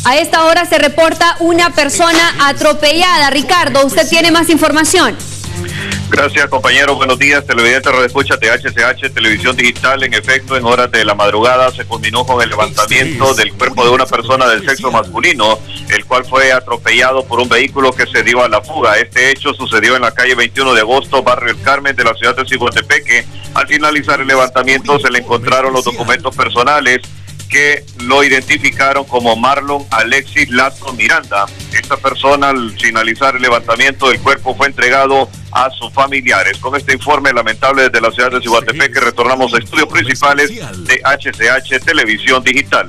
A esta hora se reporta una persona atropellada. Ricardo, ¿usted tiene más información? Gracias, compañero. Buenos días, televidente radioescucha de HCH Televisión Digital. En efecto, en horas de la madrugada se culminó con el levantamiento del cuerpo de una persona del sexo masculino, el cual fue atropellado por un vehículo que se dio a la fuga. Este hecho sucedió en la calle 21 de agosto, barrio El Carmen de la ciudad de Ciguatepeque. Al finalizar el levantamiento se le encontraron los documentos personales que lo identificaron como Marlon Alexis Lazo Miranda. Esta persona, al finalizar el levantamiento del cuerpo, fue entregado a sus familiares. Con este informe lamentable desde la ciudad de Ciguatepeque, retornamos a estudios principales de HCH Televisión Digital.